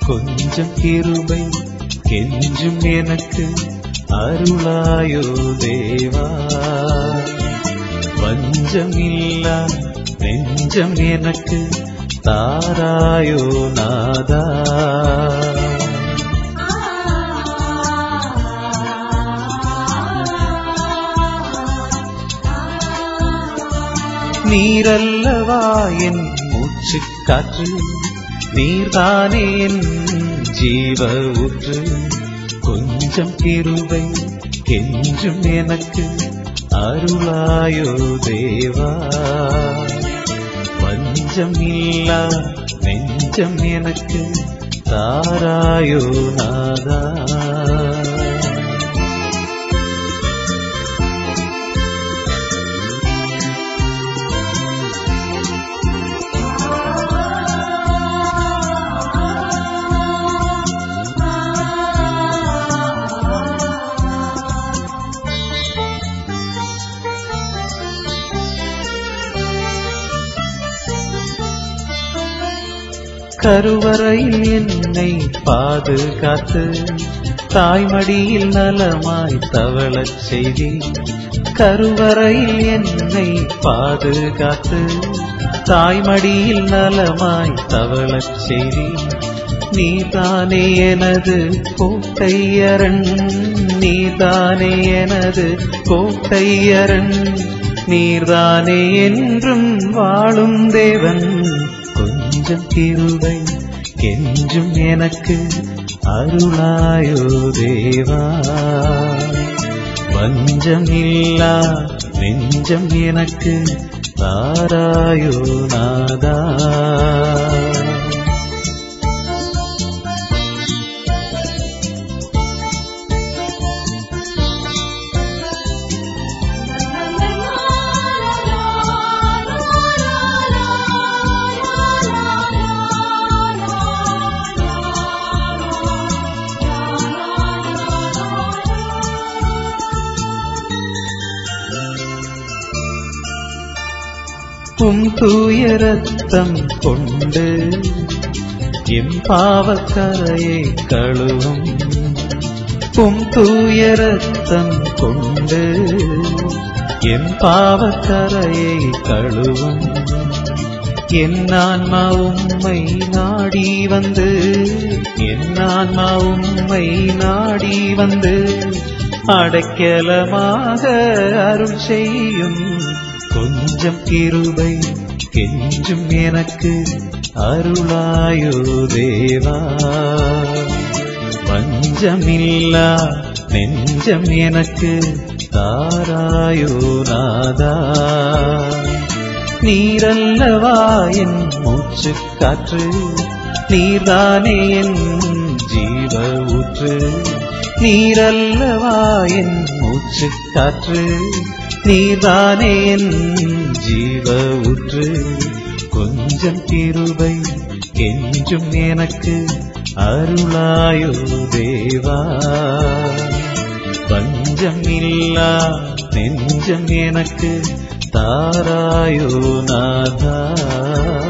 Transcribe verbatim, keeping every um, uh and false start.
கொஞ்சம் கிருபை கெஞ்சும் எனக்கு அருளாயோ தேவா. வஞ்சமில்லா நெஞ்சம் எனக்கு தாராயோ நாதா. நீரல்லவா என் மூச்சு காற்று, நீர்தானே என் ஜீவ ஊற்று. கொஞ்சம் கிருபை கெஞ்சும் எனக்கு அருளாயோ தேவா. வஞ்சம் இல்லா நெஞ்சம் எனக்கு தாராயோ நாதா. கருவறையில் என்னை பாதுகாத்து தாய்மடியில் நலமாய் தவளச் செய்தி. கருவறையில் என்னை பாதுகாத்து தாய்மடியில் நலமாய் தவளச் செய்தி. நீதானே எனது கோட்டையரண், நீதானே எனது கோட்டையரண். நீர்தானே என்றும் வாழும் தேவன். கொஞ்சம் கிருபை கெஞ்சும் எனக்கு அருளாயோ தேவா. வஞ்சம் இல்லா நெஞ்சம் எனக்கு தாராயோ நாதா. உம் தூய ரத்தம் கொண்டு எம் பாவக்கரையை கழுவும். உம் தூய ரத்தம் கொண்டு எம் பாவக்கரையை கழுவும். என் ஆன்மா உம்மை நாடி வந்து, என் ஆன்மா உம்மை நாடி வந்து அடைக்கலமாக அருள் செய்யும். கொஞ்சம் கிருபை கெஞ்சும் எனக்கு அருளாயோ தேவா. வஞ்சமில்லா நெஞ்சம் எனக்கு தாராயோ நாதா. நீரல்லவா என் மூச்சு காற்று, நீர்தானே என் ஜீவ ஊற்று. நீரல்லவா என் மூச்சு காற்று, நீதானே என் ஜீவ ஊற்று. கொஞ்சம் கிருபை கெஞ்சும் எனக்கு அருளாயோ தேவா. வஞ்சம் இல்லா நெஞ்சம் எனக்கு தாராயோ நாதா.